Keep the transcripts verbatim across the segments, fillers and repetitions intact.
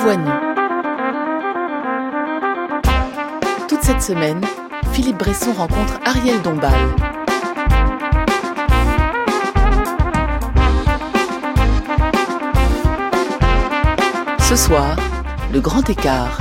Avoue à nous. Toute cette semaine, Philippe Bresson rencontre Ariel Dombal. Ce soir, le grand écart.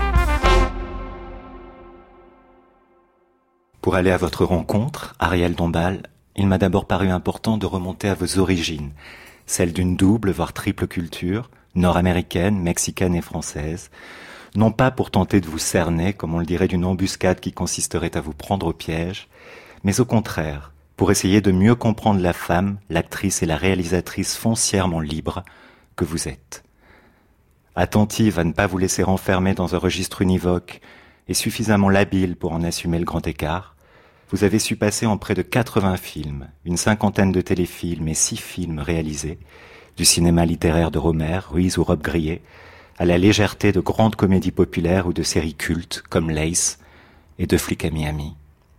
Pour aller à votre rencontre, Ariel Dombal, il m'a d'abord paru important de remonter à vos origines, celles d'une double, voire triple culture, nord-américaine, mexicaine et française, non pas pour tenter de vous cerner, comme on le dirait, d'une embuscade qui consisterait à vous prendre au piège, mais au contraire, pour essayer de mieux comprendre la femme, l'actrice et la réalisatrice foncièrement libre que vous êtes. Attentive à ne pas vous laisser renfermer dans un registre univoque et suffisamment labile pour en assumer le grand écart, vous avez su passer en près de quatre-vingts films, une cinquantaine de téléfilms et six films réalisés, du cinéma littéraire de Rohmer, Ruiz ou Rob Grillet, à la légèreté de grandes comédies populaires ou de séries cultes comme Lace et Deux flics à Miami.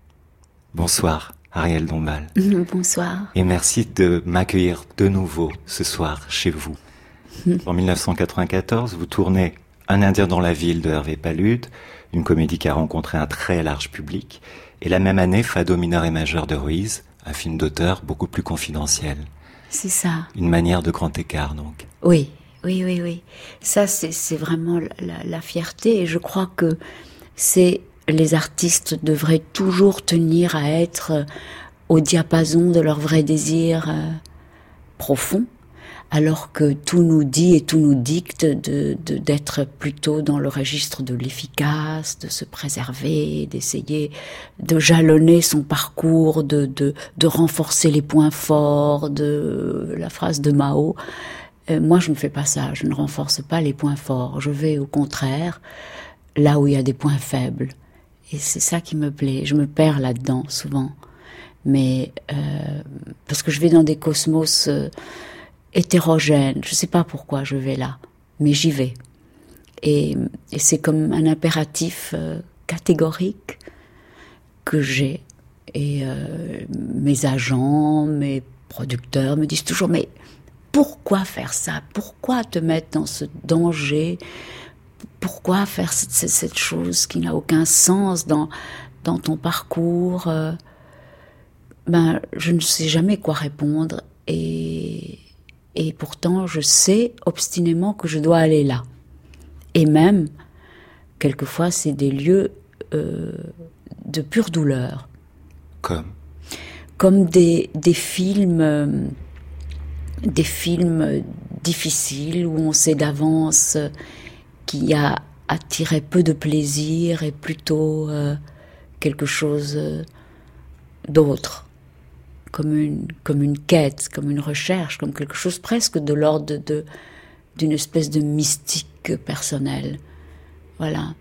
Bonsoir, Ariel Dombal. Bonsoir. Et merci de m'accueillir de nouveau ce soir chez vous. En dix-neuf cent quatre-vingt-quatorze, vous tournez Un Indien dans la ville de Hervé Pallude, une comédie qui a rencontré un très large public, et la même année, Fado mineur et majeur de Ruiz, un film d'auteur beaucoup plus confidentiel. C'est ça. Une manière de grand écart, donc. Oui, oui, oui, oui. Ça, c'est, c'est vraiment la, la fierté, et je crois que c'est, les artistes devraient toujours tenir à être au diapason de leur vrai désir euh, profond, alors que tout nous dit et tout nous dicte de, de, d'être plutôt dans le registre de l'efficace, de se préserver, d'essayer de jalonner son parcours, de, de, de renforcer les points forts, de la phrase de Mao. Euh, moi, je ne fais pas ça, je ne renforce pas les points forts. Je vais au contraire là où il y a des points faibles. Et c'est ça qui me plaît. Je me perds là-dedans, souvent. Mais euh, parce que je vais dans des cosmos... Euh, hétérogène, je sais pas pourquoi je vais là, mais j'y vais. Et, et c'est comme un impératif euh, catégorique que j'ai. Et euh, mes agents, mes producteurs me disent toujours, mais pourquoi faire ça ? Pourquoi te mettre dans ce danger ? Pourquoi faire cette, cette chose qui n'a aucun sens dans, dans ton parcours ? euh, Ben, je ne sais jamais quoi répondre. Et... Et pourtant, je sais obstinément que je dois aller là. Et même, quelquefois, c'est des lieux euh, de pure douleur. Comme Comme des, des films, euh, des films difficiles où on sait d'avance qu'il y a attiré peu de plaisir et plutôt euh, quelque chose d'autre. Comme une, comme une quête, comme une recherche, comme quelque chose presque de l'ordre de, de, d'une espèce de mystique personnelle. Voilà.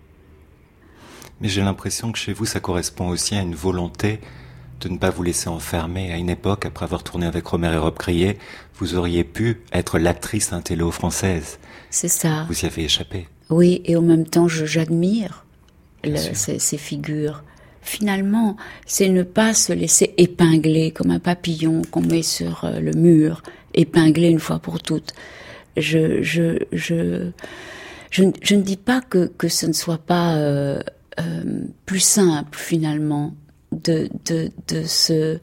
Mais j'ai l'impression que chez vous, ça correspond aussi à une volonté de ne pas vous laisser enfermer. À une époque, après avoir tourné avec Rohmer et Rob Grillet, vous auriez pu être l'actrice intello française. C'est ça. Vous y avez échappé. Oui, et en même temps, je, j'admire le, ces, ces figures. Finalement, c'est ne pas se laisser épingler comme un papillon qu'on met sur le mur, épingler une fois pour toutes. Je, je, je, je, je ne dis pas que, que ce ne soit pas euh, euh, plus simple finalement de, de, de se,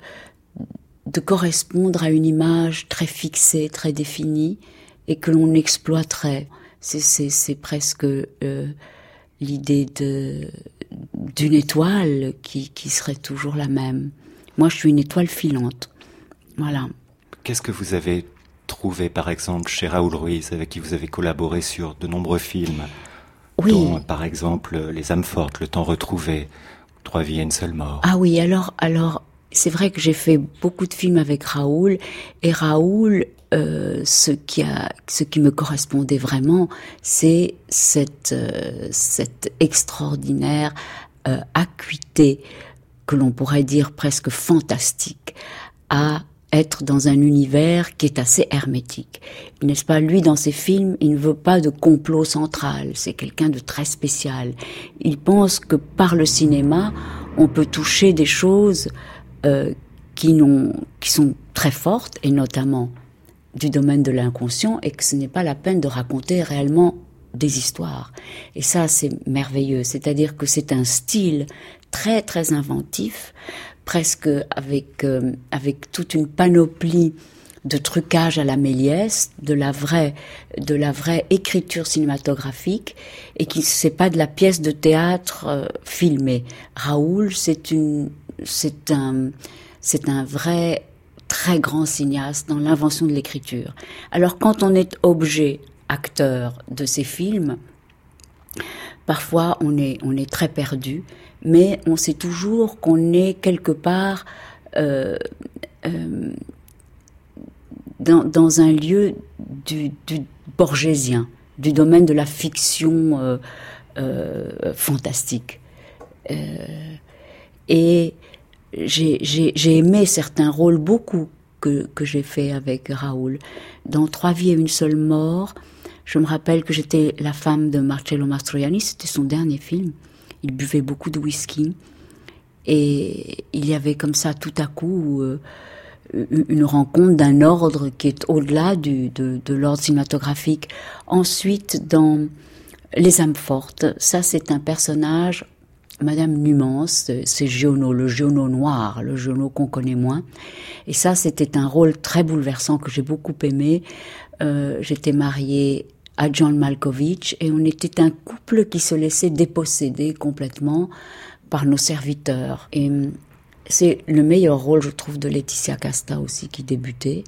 de correspondre à une image très fixée, très définie, et que l'on exploiterait. C'est, c'est, c'est presque euh, l'idée de d'une étoile qui, qui serait toujours la même. Moi, je suis une étoile filante. Voilà. Qu'est-ce que vous avez trouvé, par exemple, chez Raoul Ruiz, avec qui vous avez collaboré sur de nombreux films, oui. dont, par exemple, Les âmes fortes, Le temps retrouvé, Trois vies et une seule mort. Ah oui, alors, alors, c'est vrai que j'ai fait beaucoup de films avec Raoul, et Raoul, euh, ce qui a, ce qui me correspondait vraiment, c'est cette, euh, cette extraordinaire euh, acuité, que l'on pourrait dire presque fantastique, à être dans un univers qui est assez hermétique. N'est-ce pas, lui, dans ses films, il ne veut pas de complot central, c'est quelqu'un de très spécial. Il pense que par le cinéma, on peut toucher des choses euh, qui, n'ont, qui sont très fortes, et notamment du domaine de l'inconscient, et que ce n'est pas la peine de raconter réellement des histoires. Et ça, c'est merveilleux. C'est-à-dire que c'est un style très, très inventif, presque avec, euh, avec toute une panoplie de trucage à la Méliès, de la vraie, de la vraie écriture cinématographique, et qui c'est pas de la pièce de théâtre euh, filmée. Raoul, c'est une, c'est un, c'est un vrai très grand cinéaste dans l'invention de l'écriture. Alors quand on est objet, acteur de ces films, parfois on est, on est très perdu, mais on sait toujours qu'on est quelque part euh, euh, dans, dans un lieu du, du borgésien, du domaine de la fiction euh, euh, fantastique. Euh, et j'ai, j'ai, j'ai aimé certains rôles beaucoup que, que j'ai fait avec Raoul. Dans Trois vies et une seule mort, je me rappelle que j'étais la femme de Marcello Mastroianni, c'était son dernier film. Il buvait beaucoup de whisky et il y avait comme ça tout à coup euh, une rencontre d'un ordre qui est au-delà du, de, de l'ordre cinématographique. Ensuite, dans Les âmes fortes, ça c'est un personnage, Madame Numance, c'est Giono, le Giono noir, le Giono qu'on connaît moins. Et ça c'était un rôle très bouleversant que j'ai beaucoup aimé. Euh, j'étais mariée à John Malkovich et on était un couple qui se laissait déposséder complètement par nos serviteurs. Et c'est le meilleur rôle, je trouve, de Laetitia Casta aussi, qui débutait.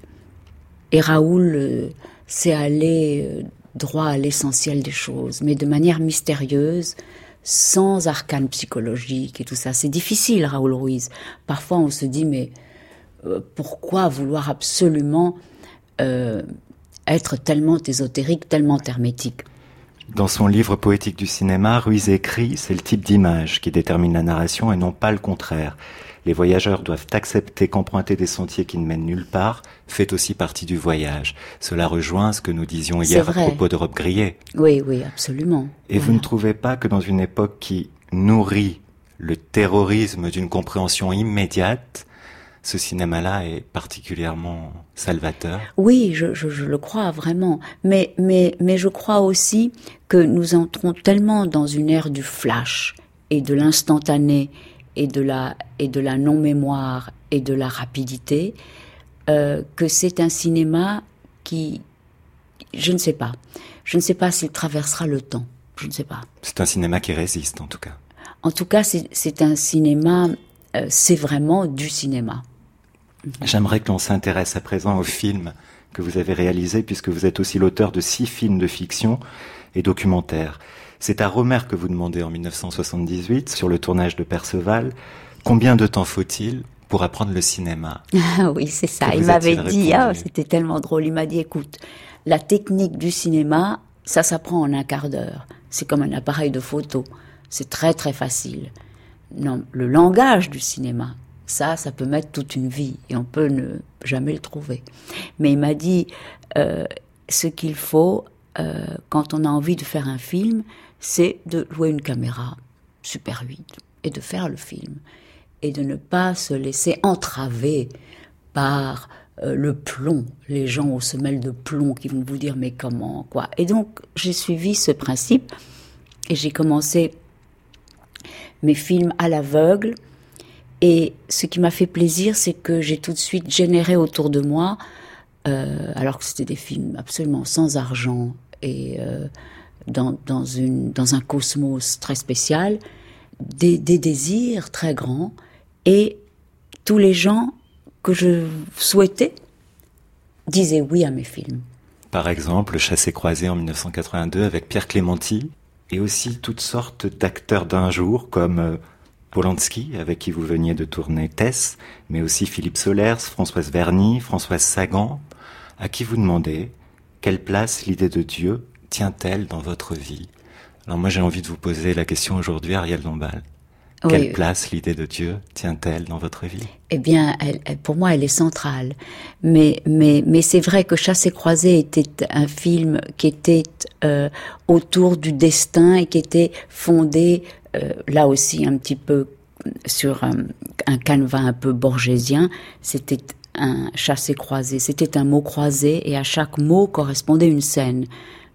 Et Raoul euh, s'est allé euh, droit à l'essentiel des choses, mais de manière mystérieuse, sans arcane psychologique et tout ça. C'est difficile, Raoul Ruiz. Parfois, on se dit, mais euh, pourquoi vouloir absolument euh, être tellement ésotérique, tellement hermétique? Dans son livre poétique du cinéma, Ruiz écrit « C'est le type d'image qui détermine la narration et non pas le contraire. Les voyageurs doivent accepter qu'emprunter des sentiers qui ne mènent nulle part fait aussi partie du voyage. » Cela rejoint ce que nous disions hier à propos de Rob Grillet. Oui, oui, absolument. Et voilà. Vous ne trouvez pas que dans une époque qui nourrit le terrorisme d'une compréhension immédiate, ce cinéma-là est particulièrement salvateur? Oui, je, je, je le crois vraiment. Mais, mais, mais je crois aussi que nous entrons tellement dans une ère du flash et de l'instantané et de la, et de la non-mémoire et de la rapidité, euh, que c'est un cinéma qui, je ne sais pas, je ne sais pas s'il traversera le temps, je ne sais pas. C'est un cinéma qui résiste, en tout cas. En tout cas, c'est, c'est un cinéma, euh, c'est vraiment du cinéma. J'aimerais que l'on s'intéresse à présent au film que vous avez réalisé, puisque vous êtes aussi l'auteur de six films de fiction et documentaires. C'est à Romer que vous demandez en dix-neuf cent soixante-dix-huit, sur le tournage de Perceval, combien de temps faut-il pour apprendre le cinéma? Ah oui, c'est ça. Il m'avait dit, ah, c'était tellement drôle, il m'a dit, écoute, la technique du cinéma, ça s'apprend en un quart d'heure. C'est comme un appareil de photo. C'est très très facile. Non, le langage du cinéma, ça, ça peut mettre toute une vie et on peut ne jamais le trouver. Mais il m'a dit, euh, ce qu'il faut, euh, quand on a envie de faire un film, c'est de louer une caméra Super huit et de faire le film. Et de ne pas se laisser entraver par euh, le plomb, les gens aux semelles de plomb qui vont vous dire mais comment, quoi. Et donc, j'ai suivi ce principe et j'ai commencé mes films à l'aveugle. Et ce qui m'a fait plaisir, c'est que j'ai tout de suite généré autour de moi, euh, alors que c'était des films absolument sans argent et euh, dans, dans, une, dans un cosmos très spécial, des, des désirs très grands. Et tous les gens que je souhaitais disaient oui à mes films. Par exemple, Le Chassé-Croisé en dix-neuf cent quatre-vingt-deux avec Pierre Clémenti, et aussi toutes sortes d'acteurs d'un jour comme euh, Polanski, avec qui vous veniez de tourner Tess, mais aussi Philippe Solers, Françoise Verny, Françoise Sagan, à qui vous demandez quelle place l'idée de Dieu tient-elle dans votre vie? Alors moi j'ai envie de vous poser la question aujourd'hui, Ariel Dombal. Oui. Quelle place l'idée de Dieu tient-elle dans votre vie? Eh bien, elle, elle, pour moi, elle est centrale. Mais, mais, mais c'est vrai que Chassé-Croisé était un film qui était euh, autour du destin et qui était fondé, euh, là aussi, un petit peu sur un, un canevas un peu borgésien. C'était un chassé-croisé, c'était un mot croisé et à chaque mot correspondait une scène.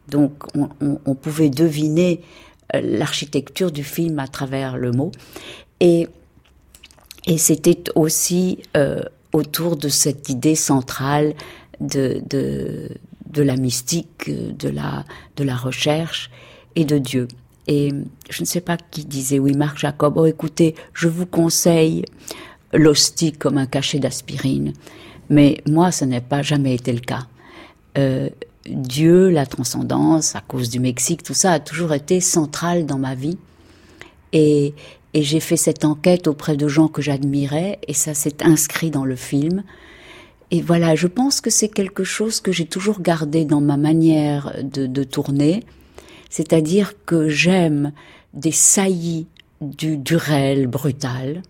Donc on, on, on pouvait deviner euh, l'architecture du film à travers le mot. Et, et c'était aussi euh, autour de cette idée centrale de, de, de la mystique, de la, de la recherche et de Dieu. Et je ne sais pas qui disait, oui, Marc Jacob, oh écoutez, je vous conseille l'hostie comme un cachet d'aspirine. Mais moi, ça n'a pas jamais été le cas. Euh, Dieu, la transcendance, à cause du Mexique, tout ça a toujours été central dans ma vie. Et, et j'ai fait cette enquête auprès de gens que j'admirais, et ça s'est inscrit dans le film. Et voilà, je pense que c'est quelque chose que j'ai toujours gardé dans ma manière de, de tourner. C'est-à-dire que j'aime des saillies du, du réel brutal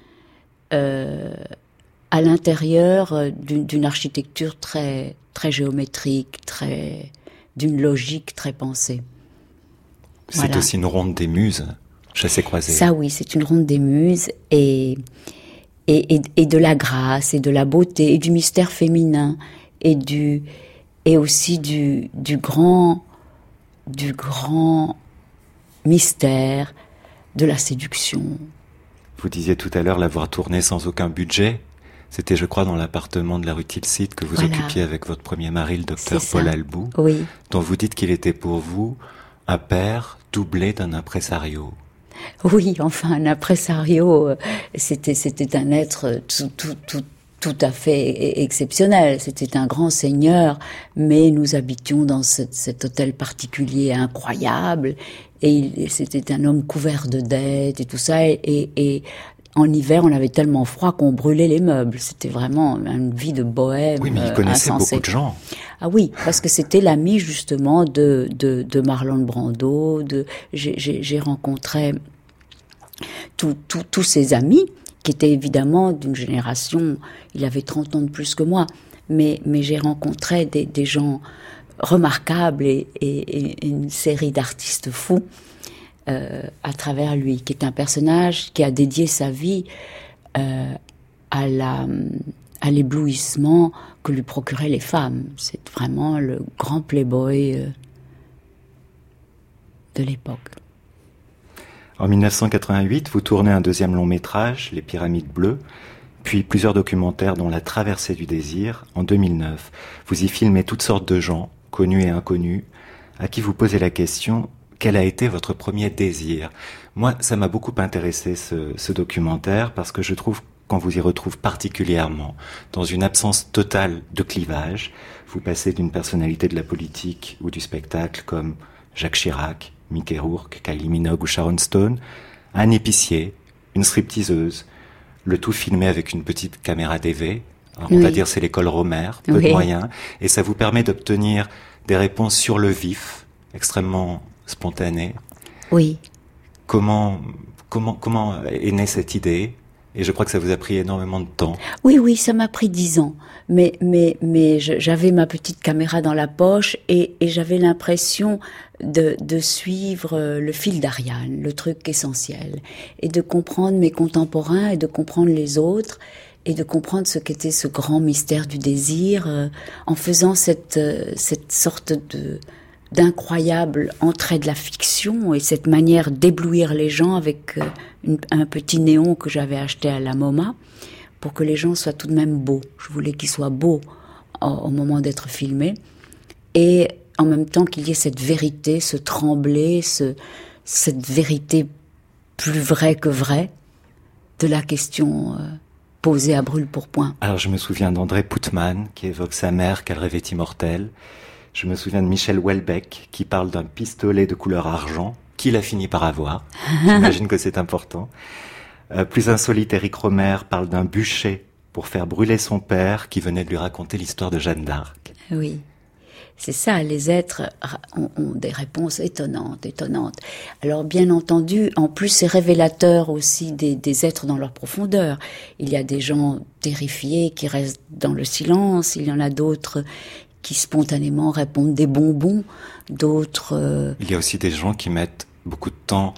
euh, à l'intérieur d'une, d'une architecture très, très géométrique, très, d'une logique très pensée. C'est voilà. Aussi une ronde des muses, chassé-croisé. Ça oui, c'est une ronde des muses et, et, et, et de la grâce et de la beauté et du mystère féminin et, du, et aussi du, du grand... du grand mystère de la séduction. Vous disiez tout à l'heure l'avoir tourné sans aucun budget. C'était, je crois, dans l'appartement de la rue Tilsit que vous voilà. occupiez avec votre premier mari, le docteur Paul Albou, oui. dont vous dites qu'il était pour vous un père doublé d'un impresario. Oui, enfin, un impresario, c'était, c'était un être tout, tout, tout, tout à fait exceptionnel. C'était un grand seigneur, mais nous habitions dans cet, cet hôtel particulier incroyable, et il, c'était un homme couvert de dettes et tout ça, et, et, et en hiver, on avait tellement froid qu'on brûlait les meubles. C'était vraiment une vie de bohème. Oui, mais il connaissait insensé. beaucoup de gens. Ah oui, parce que c'était l'ami justement de, de, de Marlon Brando, de, j'ai, j'ai, j'ai rencontré tous, tous, tous ses amis, qui était évidemment d'une génération, il avait trente ans de plus que moi, mais, mais j'ai rencontré des, des gens remarquables et, et, et une série d'artistes fous euh, à travers lui, qui est un personnage qui a dédié sa vie euh, à, la, à l'éblouissement que lui procuraient les femmes. C'est vraiment le grand playboy euh, de l'époque. En dix-neuf cent quatre-vingt-huit, vous tournez un deuxième long métrage, Les Pyramides Bleues, puis plusieurs documentaires dont La Traversée du désir, en deux mille neuf. Vous y filmez toutes sortes de gens, connus et inconnus, à qui vous posez la question « Quel a été votre premier désir ?» Moi, ça m'a beaucoup intéressé ce, ce documentaire parce que je trouve qu'on vous y retrouve particulièrement dans une absence totale de clivage. Vous passez d'une personnalité de la politique ou du spectacle comme Jacques Chirac, Mickey Rourke, Kylie Minogue ou Sharon Stone, un épicier, une stripteaseuse, le tout filmé avec une petite caméra D V. Alors, on oui. va dire c'est l'école Romer, peu oui. de moyens, et ça vous permet d'obtenir des réponses sur le vif, extrêmement spontanées. Oui. Comment, comment, comment est née cette idée ? Et je crois que ça vous a pris énormément de temps. Oui, oui, ça m'a pris dix ans. Mais, mais, mais je, j'avais ma petite caméra dans la poche et, et j'avais l'impression de, de suivre le fil d'Ariane, le truc essentiel, et de comprendre mes contemporains et de comprendre les autres et de comprendre ce qu'était ce grand mystère du désir euh, en faisant cette, euh, cette sorte de d'incroyable entrée de la fiction et cette manière d'éblouir les gens avec euh, une, un petit néon que j'avais acheté à la MoMA pour que les gens soient tout de même beaux. Je voulais qu'ils soient beaux au, au moment d'être filmés et en même temps qu'il y ait cette vérité, ce tremblé, ce, cette vérité plus vraie que vraie de la question euh, posée à brûle-pourpoint. Alors je me souviens d'André Poutman qui évoque sa mère qu'elle rêvait immortelle. Je me souviens de Michel Houellebecq qui parle d'un pistolet de couleur argent qu'il a fini par avoir. J'imagine que c'est important. Euh, plus insolite, Éric Rohmer parle d'un bûcher pour faire brûler son père qui venait de lui raconter l'histoire de Jeanne d'Arc. Oui, c'est ça, les êtres ont, ont des réponses étonnantes, étonnantes. Alors bien entendu, en plus c'est révélateur aussi des, des êtres dans leur profondeur. Il y a des gens terrifiés qui restent dans le silence, il y en a d'autres qui spontanément répondent des bonbons, d'autres... Euh... Il y a aussi des gens qui mettent beaucoup de temps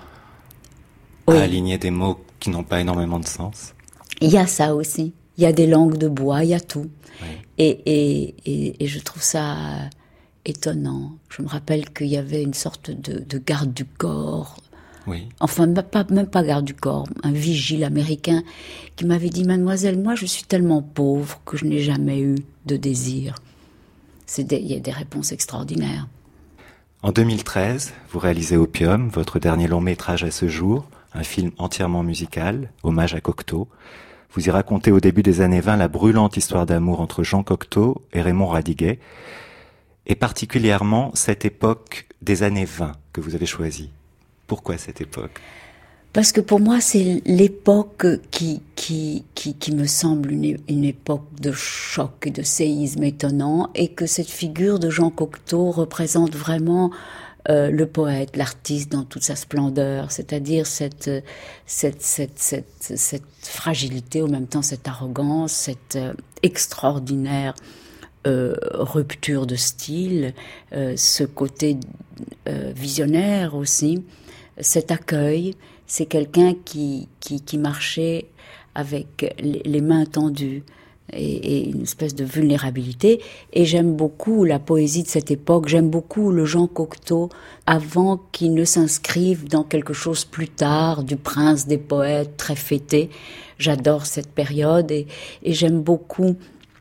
à oui. aligner des mots qui n'ont pas énormément de sens. Il y a ça aussi. Il y a des langues de bois, il y a tout. Oui. Et, et, et, et je trouve ça étonnant. Je me rappelle qu'il y avait une sorte de, de garde du corps. Oui. Enfin, même pas, même pas garde du corps, un vigile américain qui m'avait dit « Mademoiselle, moi je suis tellement pauvre que je n'ai jamais eu de désir ». C'est des, il y a des réponses extraordinaires. En deux mille treize, vous réalisez Opium, votre dernier long métrage à ce jour, un film entièrement musical, hommage à Cocteau. Vous y racontez au début des années vingt la brûlante histoire d'amour entre Jean Cocteau et Raymond Radiguet, et particulièrement cette époque des années vingt que vous avez choisie. Pourquoi cette époque ? Parce que pour moi, c'est l'époque qui, qui, qui, qui me semble une, une époque de choc et de séisme étonnant, et que cette figure de Jean Cocteau représente vraiment euh, le poète, l'artiste dans toute sa splendeur, c'est-à-dire cette, cette, cette, cette, cette fragilité, en même temps cette arrogance, cette euh, extraordinaire euh, rupture de style, euh, ce côté euh, visionnaire aussi, cet accueil. C'est quelqu'un qui, qui, qui marchait avec les, les mains tendues et, et une espèce de vulnérabilité. Et j'aime beaucoup la poésie de cette époque, j'aime beaucoup le Jean Cocteau avant qu'il ne s'inscrive dans quelque chose plus tard, du prince des poètes très fêté. J'adore cette période et, et j'aime beaucoup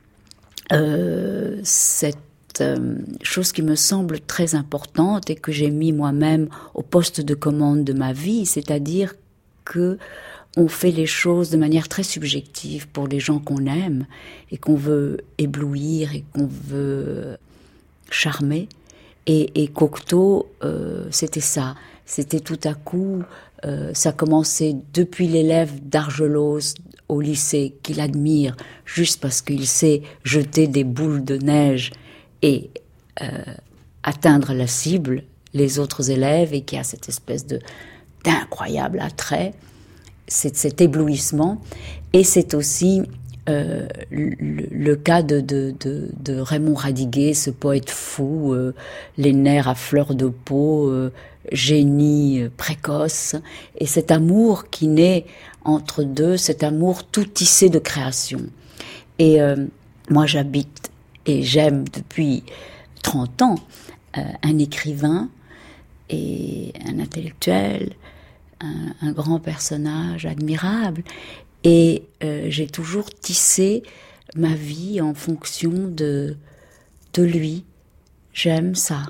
euh, cette Euh, chose qui me semble très importante et que j'ai mis moi-même au poste de commande de ma vie, c'est-à-dire que on fait les choses de manière très subjective pour les gens qu'on aime et qu'on veut éblouir et qu'on veut charmer. Et, et Cocteau, euh, c'était ça. C'était tout à coup, euh, ça commençait depuis l'élève d'Argelos au lycée qu'il admire juste parce qu'il sait jeter des boules de neige et euh, atteindre la cible, les autres élèves, et qui a cette espèce de, d'incroyable attrait, c'est cet éblouissement. Et c'est aussi euh, le, le cas de, de, de, de Raymond Radiguet, ce poète fou, euh, les nerfs à fleur de peau, euh, génie euh, précoce, et cet amour qui naît entre deux, cet amour tout tissé de création. Et euh, moi j'habite et j'aime depuis trente ans euh, un écrivain et un intellectuel, un, un grand personnage admirable. Et euh, j'ai toujours tissé ma vie en fonction de, de lui. J'aime ça.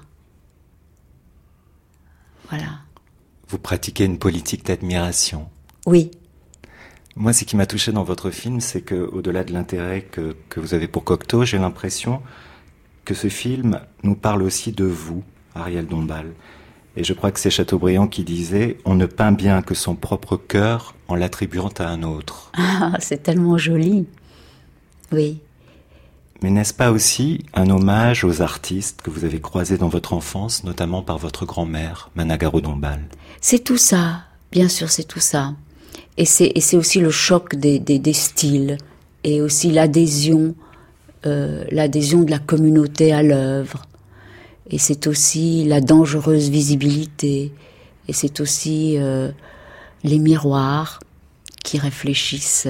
Voilà. Vous pratiquez une politique d'admiration. Oui. Moi, ce qui m'a touché dans votre film, c'est que, au-delà de l'intérêt que, que vous avez pour Cocteau, j'ai l'impression que ce film nous parle aussi de vous, Ariel Dombal. Et je crois que c'est Chateaubriand qui disait « On ne peint bien que son propre cœur en l'attribuant à un autre ». Ah, c'est tellement joli. Oui. Mais n'est-ce pas aussi un hommage aux artistes que vous avez croisés dans votre enfance, notamment par votre grand-mère, Managaro Dombal ? C'est tout ça, bien sûr, c'est tout ça. Et c'est, et c'est aussi le choc des, des, des styles, et aussi l'adhésion, euh, l'adhésion de la communauté à l'œuvre. Et c'est aussi la dangereuse visibilité. Et c'est aussi euh, les miroirs qui réfléchissent.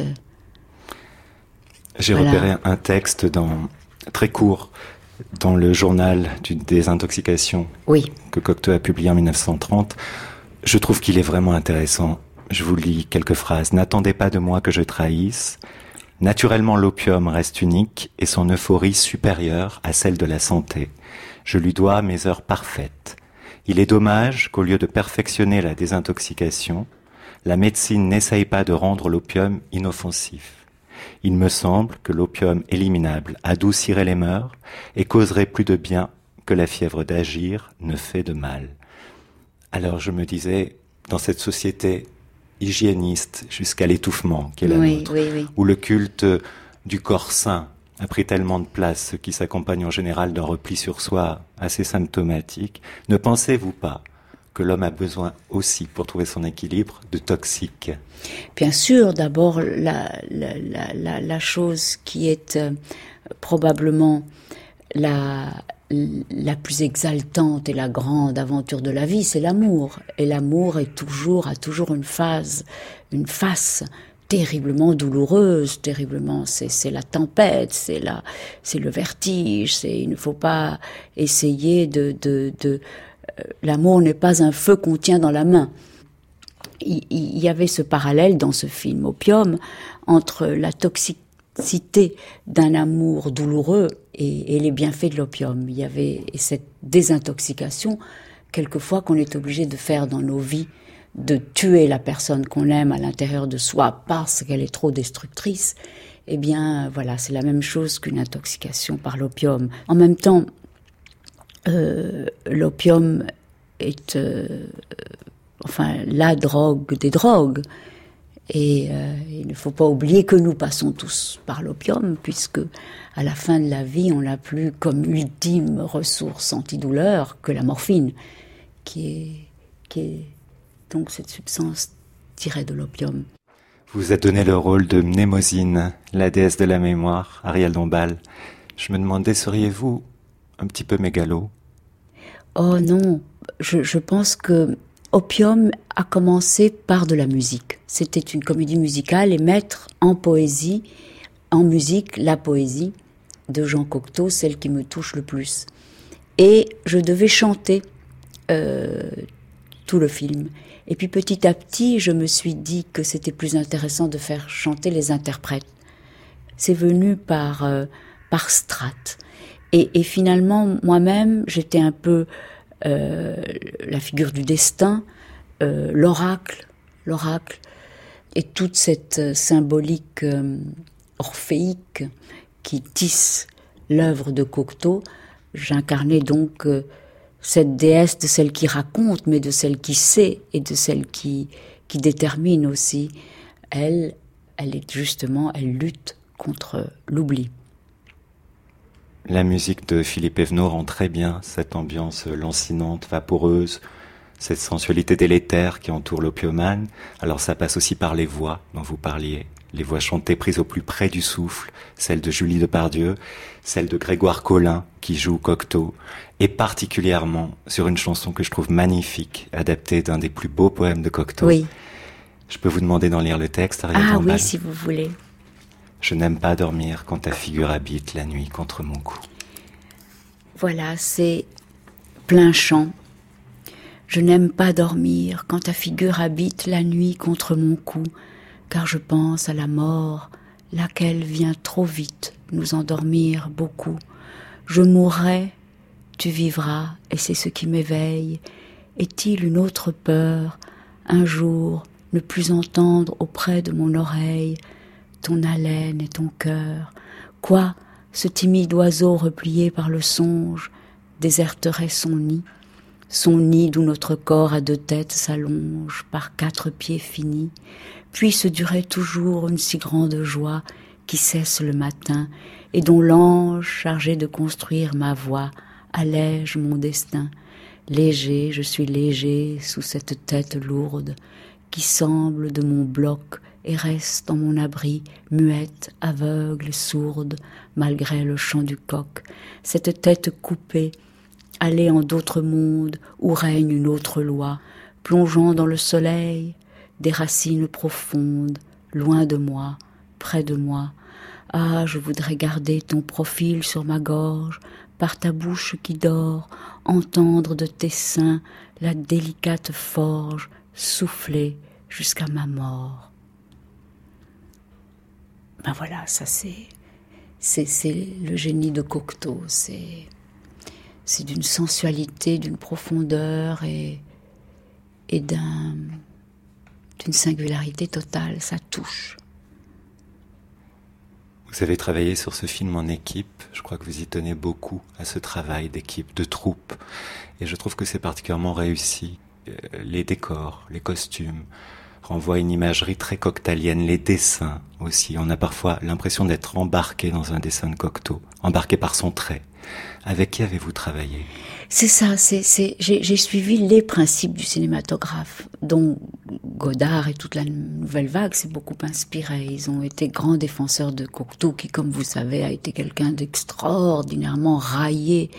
J'ai voilà. repéré un texte dans, très court dans le journal du Désintoxication oui. que Cocteau a publié en dix-neuf cent trente. Je trouve qu'il est vraiment intéressant. Je vous lis quelques phrases. « N'attendez pas de moi que je trahisse. Naturellement, l'opium reste unique et son euphorie supérieure à celle de la santé. Je lui dois mes heures parfaites. Il est dommage qu'au lieu de perfectionner la désintoxication, la médecine n'essaye pas de rendre l'opium inoffensif. Il me semble que l'opium éliminable adoucirait les mœurs et causerait plus de bien que la fièvre d'agir ne fait de mal. » Alors je me disais, dans cette société hygiéniste jusqu'à l'étouffement qui est la oui, nôtre, oui, oui. où le culte du corps sain a pris tellement de place, ce qui s'accompagne en général d'un repli sur soi assez symptomatique, ne pensez-vous pas que l'homme a besoin aussi, pour trouver son équilibre, de toxiques ? Bien sûr, d'abord, la, la, la, la, la chose qui est euh, probablement la, la plus exaltante et la grande aventure de la vie, c'est l'amour. Et l'amour est toujours, a toujours une phase, une face terriblement douloureuse, terriblement, c'est, c'est la tempête, c'est la, c'est le vertige, c'est, il ne faut pas essayer de, de, de, euh, l'amour n'est pas un feu qu'on tient dans la main. Il, il y avait ce parallèle dans ce film Opium entre la toxicité d'un amour douloureux et, et les bienfaits de l'opium. Il y avait cette désintoxication, quelquefois, qu'on est obligé de faire dans nos vies, de tuer la personne qu'on aime à l'intérieur de soi parce qu'elle est trop destructrice. Eh bien, voilà, c'est la même chose qu'une intoxication par l'opium. En même temps, euh, l'opium est, euh, enfin, la drogue des drogues. Et euh, il ne faut pas oublier que nous passons tous par l'opium, puisque à la fin de la vie, on n'a plus comme ultime ressource antidouleur que la morphine, qui est, qui est donc cette substance tirée de l'opium. Vous a donné le rôle de Mnémosyne, la déesse de la mémoire, Ariel Dombal. Je me demandais, seriez-vous un petit peu mégalo ? Oh non, je, je pense que Opium a commencé par de la musique. C'était une comédie musicale et mettre en poésie, en musique, la poésie de Jean Cocteau, celle qui me touche le plus. Et je devais chanter euh, tout le film. Et puis petit à petit, je me suis dit que c'était plus intéressant de faire chanter les interprètes. C'est venu par, euh, par strates. Et, et finalement, moi-même, j'étais un peu euh, la figure du destin, euh, l'oracle, l'oracle, et toute cette symbolique euh, orphéique qui tisse l'œuvre de Cocteau. J'incarnais donc euh, cette déesse de celle qui raconte, mais de celle qui sait et de celle qui, qui détermine aussi. Elle, elle est justement, elle lutte contre l'oubli. La musique de Philippe Evenot rend très bien cette ambiance lancinante, vaporeuse, cette sensualité délétère qui entoure l'opiomane. Alors ça passe aussi par les voix dont vous parliez, les voix chantées prises au plus près du souffle, celle de Julie Depardieu, celle de Grégoire Collin qui joue Cocteau, et particulièrement sur une chanson que je trouve magnifique, adaptée d'un des plus beaux poèmes de Cocteau. Oui. Je peux vous demander d'en lire le texte, Ariel Ah Dombal ? oui, si vous voulez. Je n'aime pas dormir quand ta figure habite la nuit contre mon cou. Voilà, c'est plein chant. Je n'aime pas dormir quand ta figure habite la nuit contre mon cou, car je pense à la mort, laquelle vient trop vite nous endormir beaucoup. Je mourrai, tu vivras, et c'est ce qui m'éveille. Est-il une autre peur, un jour, ne plus entendre auprès de mon oreille ton haleine et ton cœur? Quoi, ce timide oiseau replié par le songe déserterait son nid, son nid d'où notre corps à deux têtes s'allonge par quatre pieds finis, puisse durer toujours une si grande joie qui cesse le matin et dont l'ange chargé de construire ma voie allège mon destin. Léger, je suis léger sous cette tête lourde qui semble de mon bloc et reste dans mon abri, muette, aveugle, sourde, malgré le chant du coq. Cette tête coupée, allée en d'autres mondes où règne une autre loi, plongeant dans le soleil, des racines profondes, loin de moi, près de moi. Ah, je voudrais garder ton profil sur ma gorge, par ta bouche qui dort, entendre de tes seins la délicate forge souffler jusqu'à ma mort. Ben voilà, ça c'est, c'est, c'est le génie de Cocteau, c'est, c'est d'une sensualité, d'une profondeur et, et d'un, d'une singularité totale, ça touche. Vous avez travaillé sur ce film en équipe, je crois que vous y tenez beaucoup à ce travail d'équipe, de troupe, et je trouve que c'est particulièrement réussi. Les décors, les costumes renvoient une imagerie très coctalienne, les dessins aussi. On a parfois l'impression d'être embarqué dans un dessin de Cocteau, embarqué par son trait. Avec qui avez-vous travaillé ? C'est ça, c'est, c'est, j'ai, j'ai suivi les principes du cinématographe, dont Godard et toute la nouvelle vague s'est beaucoup inspiré. Ils ont été grands défenseurs de Cocteau, qui, comme vous savez, a été quelqu'un d'extraordinairement raillé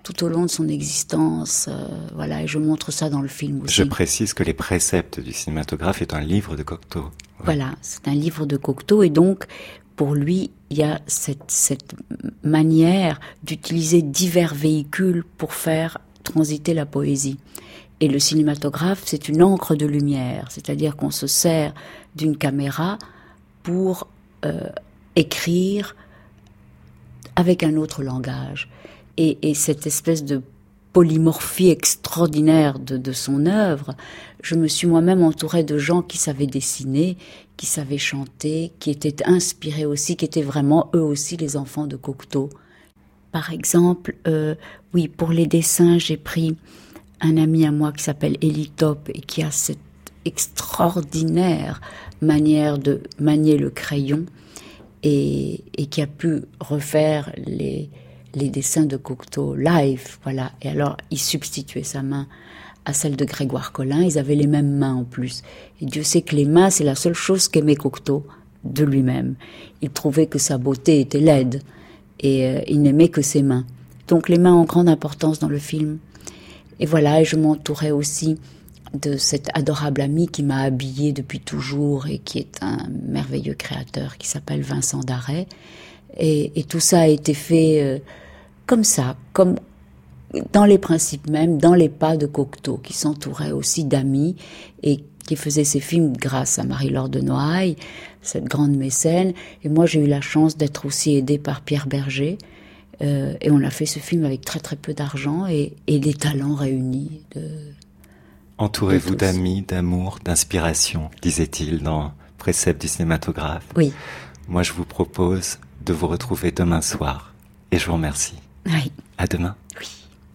tout au long de son existence. Euh, voilà, et je montre ça dans le film aussi. Je précise que Les préceptes du cinématographe est un livre de Cocteau. Ouais. Voilà, c'est un livre de Cocteau, et donc pour lui, il y a cette, cette manière d'utiliser divers véhicules pour faire transiter la poésie. Et le cinématographe, c'est une encre de lumière, c'est-à-dire qu'on se sert d'une caméra pour euh, écrire avec un autre langage. Et, et cette espèce de polymorphie extraordinaire de, de son œuvre, je me suis moi-même entourée de gens qui savaient dessiner, qui savaient chanter, qui étaient inspirés aussi, qui étaient vraiment eux aussi les enfants de Cocteau. Par exemple, euh, oui, pour les dessins, j'ai pris un ami à moi qui s'appelle Élie Top et qui a cette extraordinaire manière de manier le crayon et, et qui a pu refaire les, les dessins de Cocteau live, voilà. Et alors, il substituait sa main à celle de Grégoire Collin. Ils avaient les mêmes mains en plus. Et Dieu sait que les mains, c'est la seule chose qu'aimait Cocteau de lui-même. Il trouvait que sa beauté était laide et euh, il n'aimait que ses mains. Donc les mains ont grande importance dans le film. Et voilà, et je m'entourais aussi de cet adorable ami qui m'a habillée depuis toujours et qui est un merveilleux créateur qui s'appelle Vincent Darret. Et, et tout ça a été fait euh, comme ça, comme dans les principes même, dans les pas de Cocteau, qui s'entourait aussi d'amis et qui faisait ses films grâce à Marie-Laure de Noailles, cette grande mécène. Et moi, j'ai eu la chance d'être aussi aidée par Pierre Berger. Euh, et on a fait ce film avec très très peu d'argent et, et des talents réunis. De, Entourez-vous d'amis, d'amour, d'inspiration, disait-il dans Préceptes du cinématographe. Oui. Moi, je vous propose de vous retrouver demain soir. Et je vous remercie. Oui. À demain. Oui.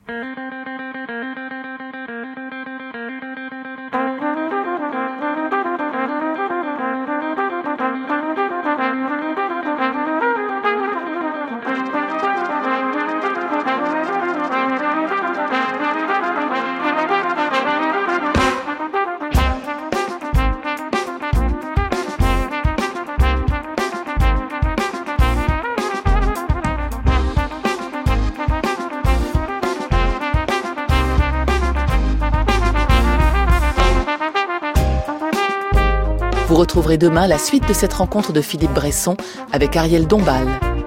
Vous retrouverez demain la suite de cette rencontre de Philippe Bresson avec Ariel Dombal.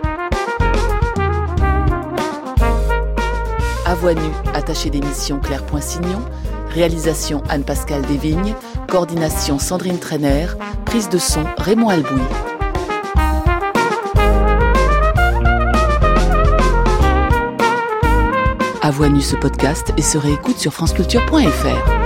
À voix nue, attachée d'émission Claire Poinsignon, réalisation Anne-Pascale Desvignes, coordination Sandrine Trainer, prise de son Raymond Albouy. À voix nue, ce podcast et se réécoute sur franceculture point f r.